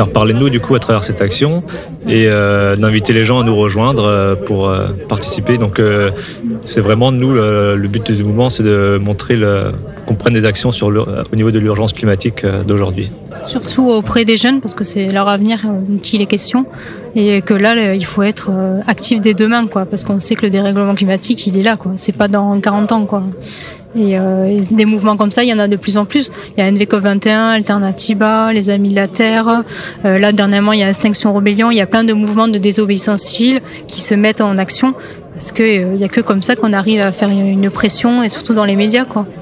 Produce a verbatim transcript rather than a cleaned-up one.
faire parler de nous du coup à travers cette action et euh, d'inviter les gens à nous rejoindre euh, pour euh, participer. Donc euh, c'est vraiment nous le, le but du mouvement, c'est de montrer le, qu'on prenne des actions sur le, au niveau de l'urgence climatique euh, d'aujourd'hui. Surtout auprès des jeunes parce que c'est leur avenir dont il est question et que là il faut être actif dès demain quoi, parce qu'on sait que le dérèglement climatique il est là quoi, c'est pas dans quarante ans quoi. Et, euh, et des mouvements comme ça, il y en a de plus en plus. Il y a N V COP vingt et un, Alternativa, les Amis de la Terre. Euh, là, dernièrement, il y a Extinction Rebellion. Il y a plein de mouvements de désobéissance civile qui se mettent en action parce que euh, il y a que comme ça qu'on arrive à faire une pression et surtout dans les médias, quoi.